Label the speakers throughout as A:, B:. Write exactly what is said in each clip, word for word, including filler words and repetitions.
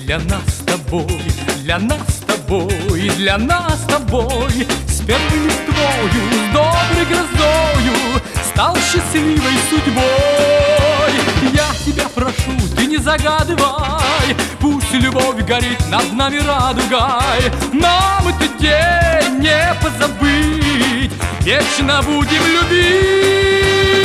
A: Для нас с тобой, для нас с тобой, для нас с тобой, с первой листвою, с доброй грозою стал счастливой судьбой. Я тебя прошу, ты не загадывай, пусть любовь горит над нами радугой. Нам этот день не позабыть, вечно будем любить.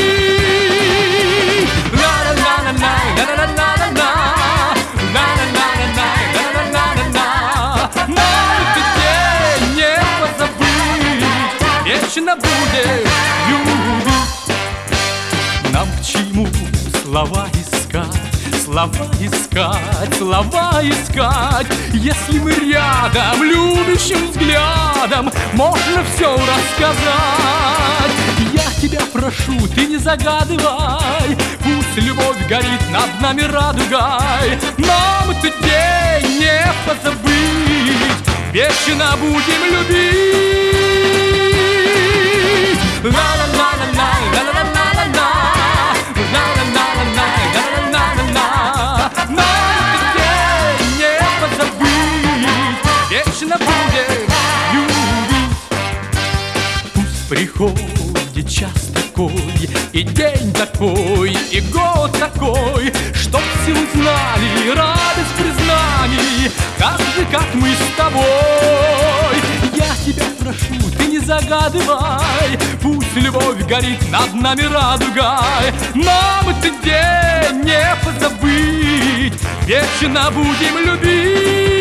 A: Вечно будем любить. Нам к чему слова искать, слова искать, слова искать, если мы рядом, любящим взглядом можно все рассказать. Я тебя прошу, ты не загадывай, пусть любовь горит над нами радугой. Нам этот день не позабыть, вечно будем любить. Вечно будем любить. Пусть приходит час такой, и день такой, и год такой, чтоб все узнали радость признаний, как же, как мы с тобой. Я тебя прошу, ты не загадывай, пусть любовь горит над нами радугой. Нам этот день не позабыть, вечно будем любить.